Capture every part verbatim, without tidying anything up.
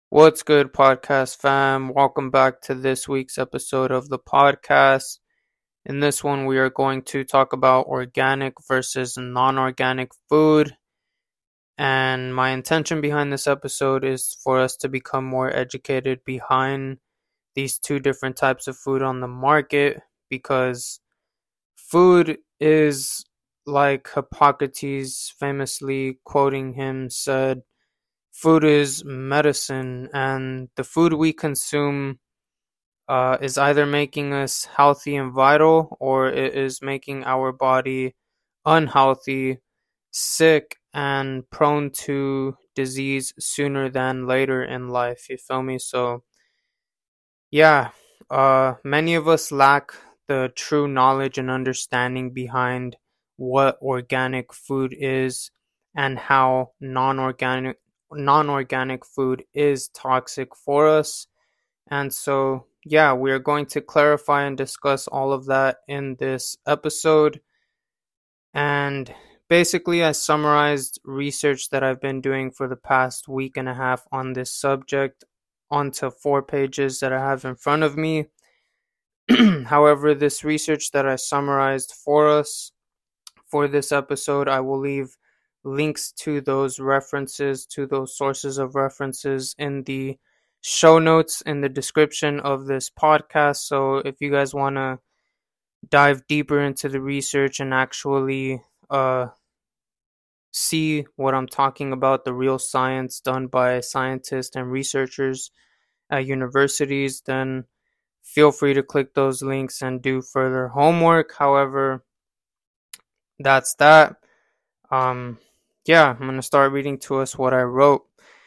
What's good, podcast fam? Welcome back to this week's episode of the podcast. In this one, we are going to talk about organic versus non organic food. And my intention behind this episode is for us to become more educated behind these two different types of food on the market because food is, like Hippocrates famously quoting him, said, food is medicine, and the food we consume uh, is either making us healthy and vital, or it is making our body unhealthy, sick, and prone to disease sooner than later in life. You feel me? So, yeah, uh, many of us lack the true knowledge and understanding behind what organic food is and how non-organic non-organic food is toxic for us. And so, yeah, we are going to clarify and discuss all of that in this episode. And basically, I summarized research that I've been doing for the past week and a half on this subject onto four pages that I have in front of me. However, this research that I summarized for us for this episode, I will leave links to those references, to those sources of references in the show notes in the description of this podcast. So if you guys want to dive deeper into the research and actually uh, see what I'm talking about, the real science done by scientists and researchers at universities, then feel free to click those links and do further homework. However, that's that. Um, yeah, I'm going to start reading to us what I wrote.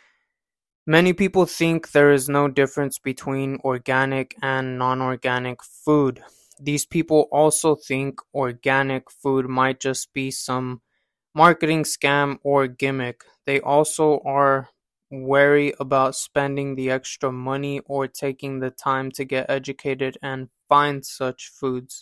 Many people think there is no difference between organic and non-organic food. These people also think organic food might just be some marketing scam or gimmick. They also are wary about spending the extra money or taking the time to get educated and find such foods.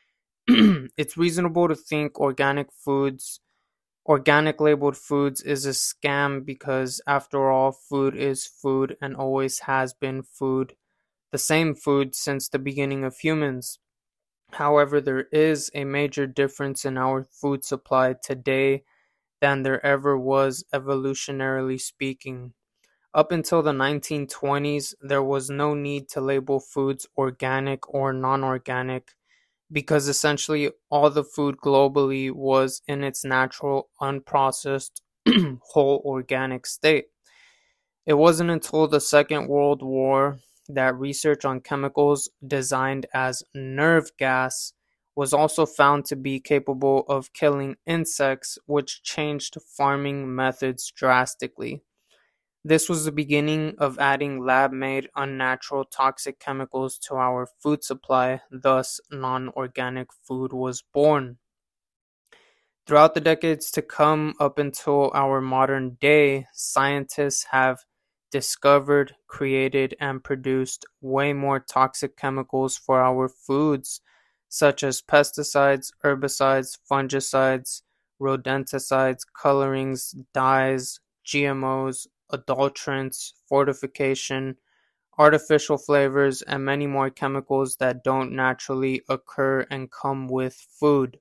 It's reasonable to think organic foods Organic labeled foods is a scam because, after all, food is food and always has been food, the same food since the beginning of humans. However, there is a major difference in our food supply today than there ever was, evolutionarily speaking. Up until the nineteen twenties, there was no need to label foods organic or non-organic, because essentially all the food globally was in its natural, unprocessed, whole organic state. It wasn't until the Second World War that research on chemicals designed as nerve gas was also found to be capable of killing insects, which changed farming methods drastically. This was the beginning of adding lab-made, unnatural, toxic chemicals to our food supply, thus non-organic food was born. Throughout the decades to come up until our modern day, scientists have discovered, created, and produced way more toxic chemicals for our foods, such as pesticides, herbicides, fungicides, rodenticides, colorings, dyes, G M Os, adulterants, fortification, artificial flavors, and many more chemicals that don't naturally occur and come with food.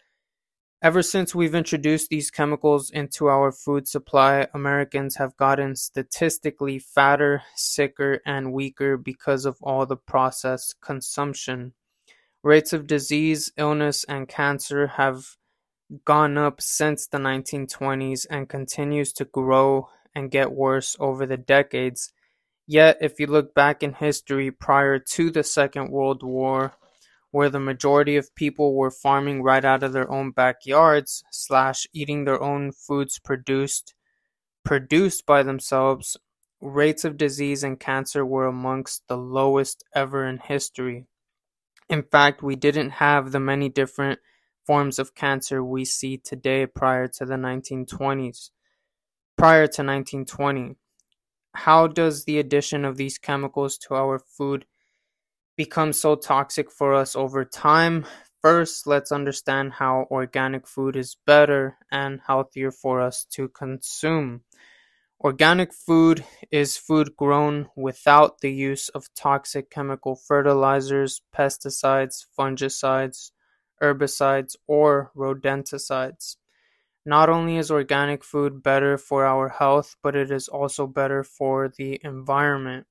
Ever since we've introduced these chemicals into our food supply, Americans have gotten statistically fatter, sicker, and weaker because of all the processed consumption. Rates of disease, illness, and cancer have gone up since the nineteen twenties and continues to grow and get worse over the decades. Yet, if you look back in history prior to the Second World War, where the majority of people were farming right out of their own backyards, slash eating their own foods produced produced by themselves, rates of disease and cancer were amongst the lowest ever in history. In fact, we didn't have the many different forms of cancer we see today prior to the nineteen twenties. Prior to nineteen twenty. How does the addition of these chemicals to our food become so toxic for us over time? First, let's understand how organic food is better and healthier for us to consume. Organic food is food grown without the use of toxic chemical fertilizers, pesticides, fungicides, herbicides, or rodenticides. Not only is organic food better for our health, but it is also better for the environment.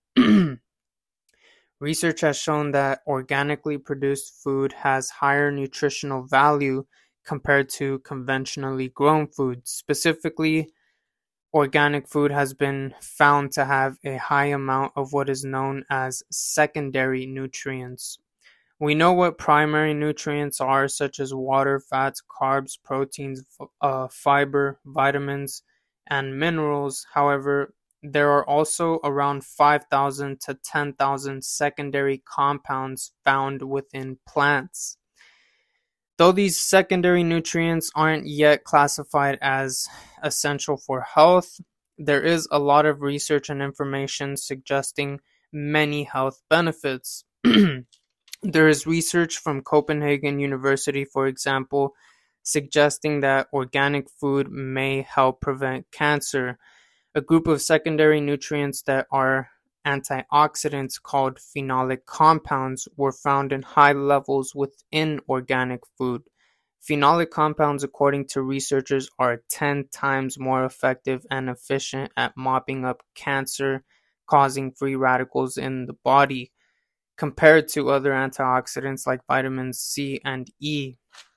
Research has shown that organically produced food has higher nutritional value compared to conventionally grown food. Specifically, organic food has been found to have a high amount of what is known as secondary nutrients. We know what primary nutrients are, such as water, fats, carbs, proteins, uh, fiber, vitamins, and minerals. However, there are also around five thousand to ten thousand secondary compounds found within plants. Though these secondary nutrients aren't yet classified as essential for health, there is a lot of research and information suggesting many health benefits. There is research from Copenhagen University, for example, suggesting that organic food may help prevent cancer. A group of secondary nutrients that are antioxidants called phenolic compounds were found in high levels within organic food. Phenolic compounds, according to researchers, are ten times more effective and efficient at mopping up cancer-causing free radicals in the body compared to other antioxidants like vitamins C and E.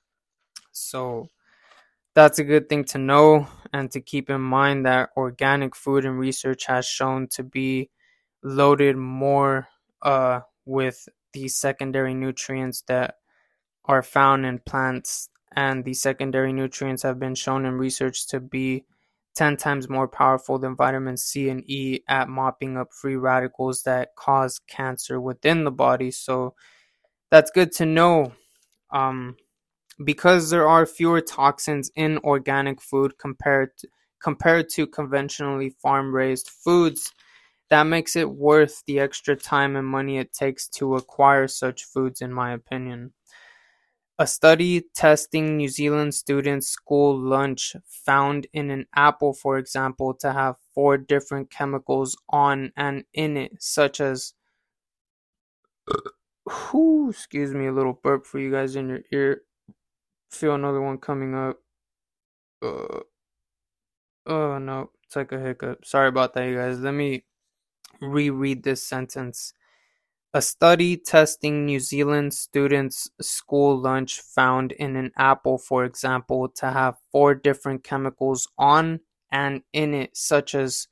So that's a good thing to know and to keep in mind, that organic food and research has shown to be loaded more uh, with these secondary nutrients that are found in plants, and the secondary nutrients have been shown in research to be ten times more powerful than vitamin C and E at mopping up free radicals that cause cancer within the body. So that's good to know. Um, because there are fewer toxins in organic food compared to, compared to conventionally farm-raised foods, that makes it worth the extra time and money it takes to acquire such foods, in my opinion. A study testing New Zealand students' school lunch found in an apple, for example, to have four different chemicals on and in it, such as, whew, excuse me, a little burp for you guys in your ear. Feel another one coming up. Uh, oh no, it's like a hiccup. Sorry about that, you guys. Let me reread this sentence. A study testing New Zealand students' school lunch found in an apple, for example, to have four different chemicals on and in it, such as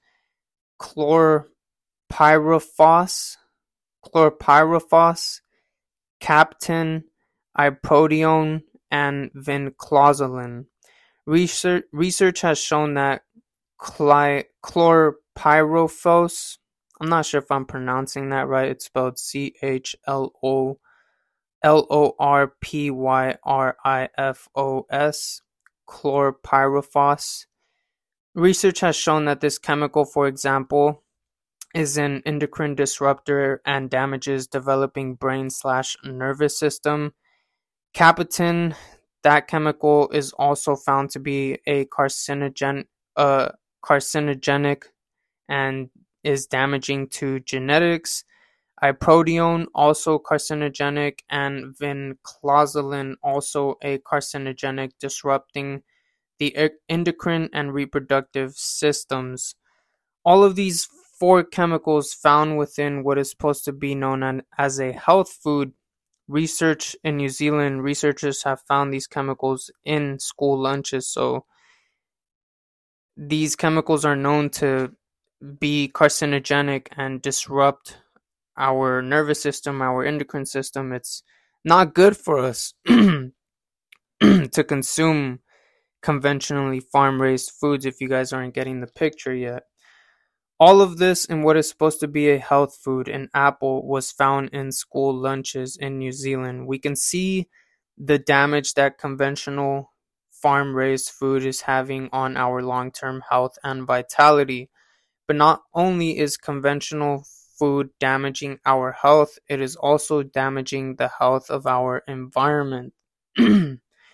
chlorpyrifos, chlorpyrifos, captain, iprodione, and vinclozolin. Research, research has shown that cli- chlorpyrifos, I'm not sure if I'm pronouncing that right. It's spelled C H L O L O R P Y R I F O S, chlorpyrifos. Research has shown that this chemical, for example, is an endocrine disruptor and damages developing brain slash nervous system. Capitin, that chemical is also found to be a carcinogen, uh, carcinogenic and is damaging to genetics. Iprodione, also carcinogenic, and vinclozolin, also a carcinogenic, disrupting the endocrine and reproductive systems. All of these four chemicals found within what is supposed to be known as a health food. Research in New Zealand, researchers have found these chemicals in school lunches. So these chemicals are known to be carcinogenic and disrupt our nervous system, our endocrine system. It's not good for us to consume conventionally farm-raised foods, if you guys aren't getting the picture yet. All of this in what is supposed to be a health food, an apple, was found in school lunches in New Zealand. We can see the damage that conventional farm-raised food is having on our long-term health and vitality. But not only is conventional food damaging our health, it is also damaging the health of our environment.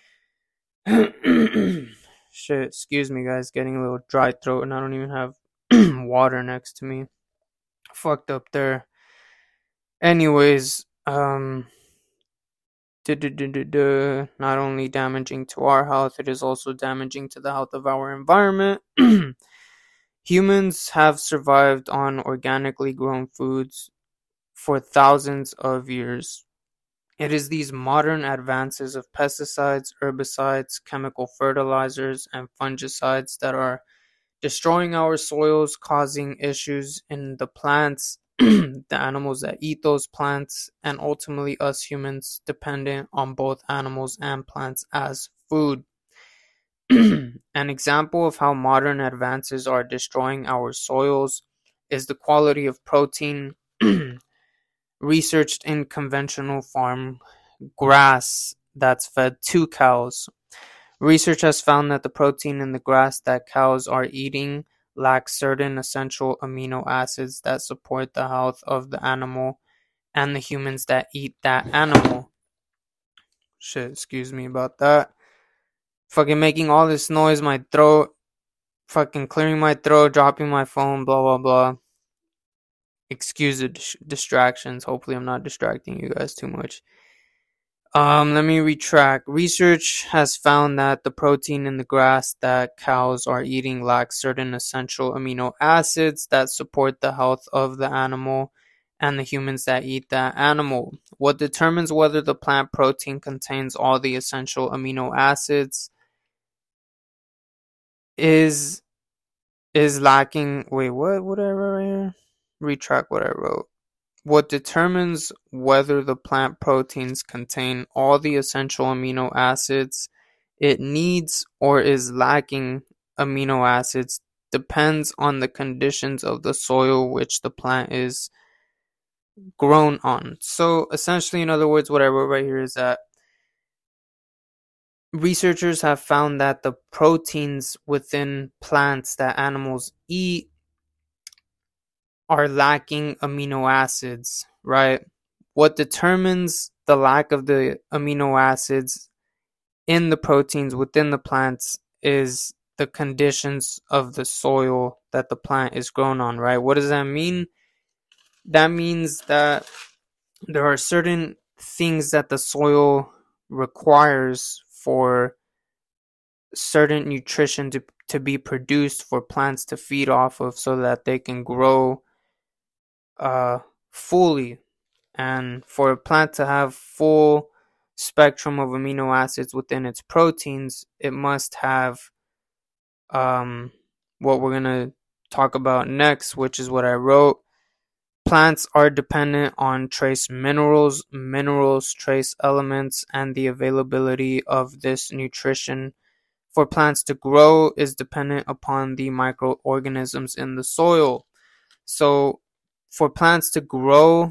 Shit, excuse me guys, getting a little dry throat and I don't even have water next to me. Fucked up there. Anyways, um, not only damaging to our health, it is also damaging to the health of our environment. Humans have survived on organically grown foods for thousands of years. It is these modern advances of pesticides, herbicides, chemical fertilizers, and fungicides that are destroying our soils, causing issues in the plants, the animals that eat those plants, and ultimately us humans dependent on both animals and plants as food. An example of how modern advances are destroying our soils is the quality of protein researched in conventional farm grass that's fed to cows. Research has found that the protein in the grass that cows are eating lacks certain essential amino acids that support the health of the animal and the humans that eat that animal. Shit, excuse me about that. Fucking making all this noise, my throat, fucking clearing my throat, dropping my phone, blah, blah, blah. Excuse the dis- distractions. Hopefully I'm not distracting you guys too much. Um, let me retract. Research has found that the protein in the grass that cows are eating lacks certain essential amino acids that support the health of the animal and the humans that eat that animal. What determines whether the plant protein contains all the essential amino acids is is lacking. Wait, what? What I wrote right here? Retract what I wrote. What determines whether the plant proteins contain all the essential amino acids it needs or is lacking amino acids depends on the conditions of the soil which the plant is grown on. So essentially, in other words, what I wrote right here is that researchers have found that the proteins within plants that animals eat are lacking amino acids, right? What determines the lack of the amino acids in the proteins within the plants is the conditions of the soil that the plant is grown on, right? What does that mean? That means that there are certain things that the soil requires for certain nutrition to, to be produced for plants to feed off of so that they can grow uh, fully. And for a plant to have full spectrum of amino acids within its proteins, it must have um, what we're going to talk about next, which is what I wrote. Plants are dependent on trace minerals, minerals, trace elements, and the availability of this nutrition for plants to grow is dependent upon the microorganisms in the soil. So for plants to grow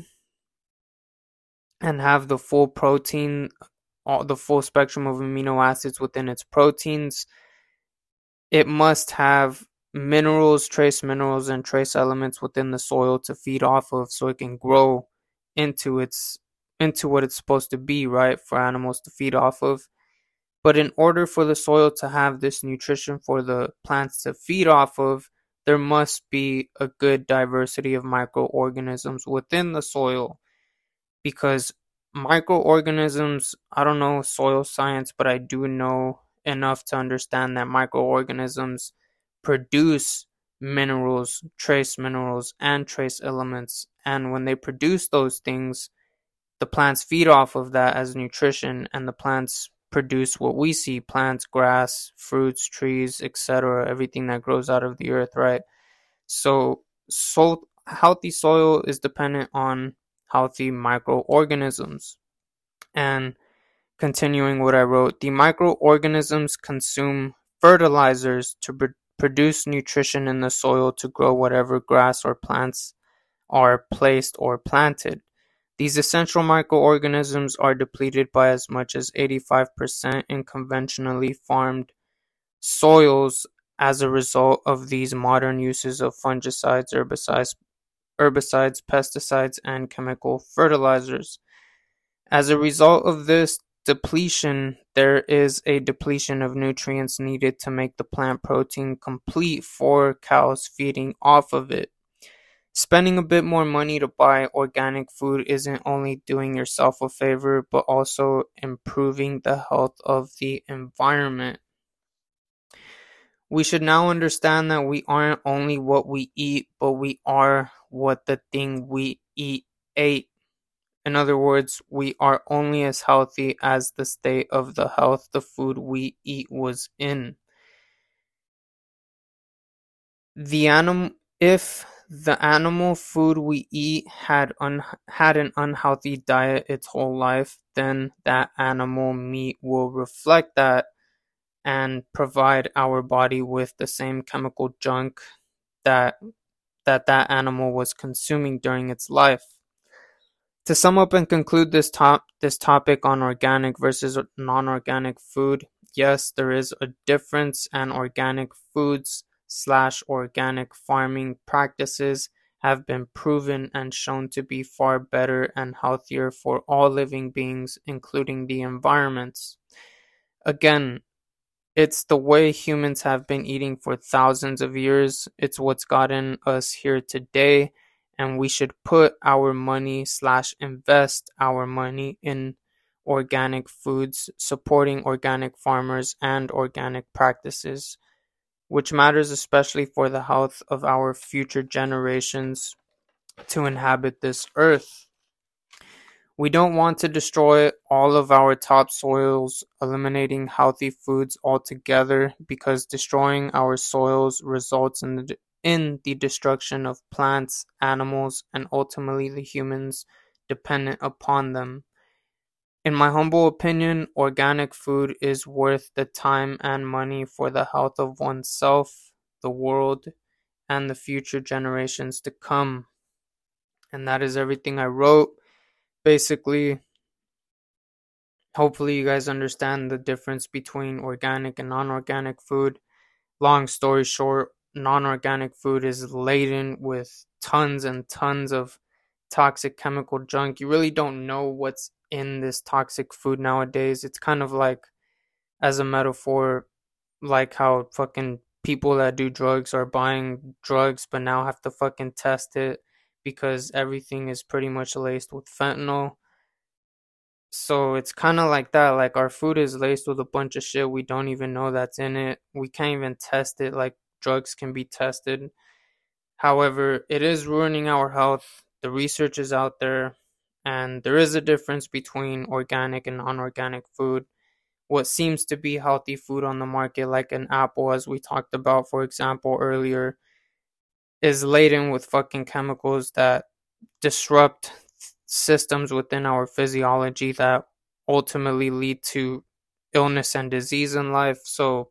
and have the full protein, all the full spectrum of amino acids within its proteins, it must have minerals, trace minerals, and trace elements within the soil to feed off of so it can grow into its into what it's supposed to be, right, for animals to feed off of. But in order for the soil to have this nutrition for the plants to feed off of, there must be a good diversity of microorganisms within the soil. Because microorganisms, I don't know soil science, but I do know enough to understand that microorganisms produce minerals, trace minerals, and trace elements. And when they produce those things, the plants feed off of that as nutrition, and the plants produce what we see: plants, grass, fruits, trees, et cetera, everything that grows out of the earth, right? So, so healthy soil is dependent on healthy microorganisms. And continuing what I wrote, the microorganisms consume fertilizers to pr- produce nutrition in the soil to grow whatever grass or plants are placed or planted. These essential microorganisms are depleted by as much as eighty-five percent in conventionally farmed soils as a result of these modern uses of fungicides, herbicides, herbicides, pesticides, and chemical fertilizers. As a result of this, depletion, there is a depletion of nutrients needed to make the plant protein complete for cows feeding off of it. Spending a bit more money to buy organic food isn't only doing yourself a favor, but also improving the health of the environment. We should now understand that we aren't only what we eat, but we are what the thing we eat ate. In other words, we are only as healthy as the state of the health the food we eat was in. The animal, if the animal food we eat had un, had an unhealthy diet its whole life, then that animal meat will reflect that and provide our body with the same chemical junk that that that animal was consuming during its life. To sum up and conclude this top this topic on organic versus non-organic food, yes, there is a difference, and organic foods slash organic farming practices have been proven and shown to be far better and healthier for all living beings, including the environments. Again, it's the way humans have been eating for thousands of years. It's what's gotten us here today. And we should put our money slash invest our money in organic foods, supporting organic farmers and organic practices, which matters especially for the health of our future generations to inhabit this earth. We don't want to destroy all of our topsoils, eliminating healthy foods altogether, because destroying our soils results in the in the destruction of plants, animals, and ultimately the humans dependent upon them. In my humble opinion, organic food is worth the time and money for the health of oneself, the world, and the future generations to come. And that is everything I wrote. Basically, hopefully you guys understand the difference between organic and non-organic food. Long story short, non-organic food is laden with tons and tons of toxic chemical junk. You really don't know what's in this toxic food nowadays. It's kind of like, as a metaphor, like how fucking people that do drugs are buying drugs but now have to fucking test it because everything is pretty much laced with fentanyl. So it's kind of like that. Like, our food is laced with a bunch of shit we don't even know that's in it. We can't even test it like drugs can be tested. However, it is ruining our health. The research is out there, and there is a difference between organic and non-organic food. What seems to be healthy food on the market, like an apple, as we talked about, for example, earlier, is laden with fucking chemicals that disrupt systems within our physiology that ultimately lead to illness and disease in life. So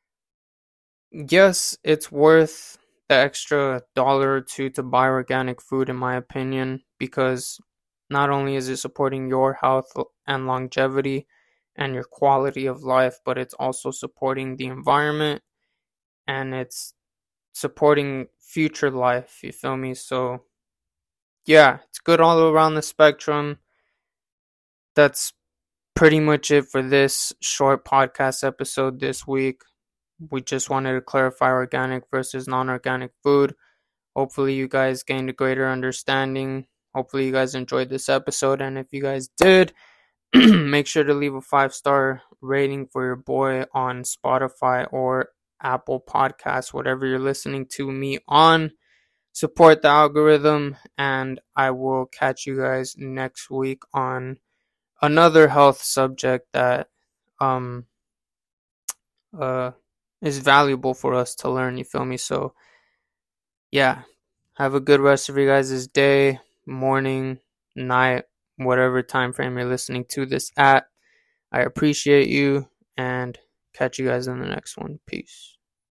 yes, it's worth the extra dollar or two to buy organic food, in my opinion, because not only is it supporting your health and longevity and your quality of life, but it's also supporting the environment and it's supporting future life, you feel me? So yeah, it's good all around the spectrum. That's pretty much it for this short podcast episode this week. We just wanted to clarify organic versus non-organic food. Hopefully you guys gained a greater understanding. Hopefully you guys enjoyed this episode, and if you guys did, make sure to leave a five-star rating for your boy on Spotify or Apple Podcasts, whatever you're listening to me on. Support the algorithm, and I will catch you guys next week on another health subject that um uh is valuable for us to learn, you feel me? So yeah, have a good rest of your guys' day, morning, night, whatever time frame you're listening to this at. I appreciate you, and catch you guys in the next one. Peace.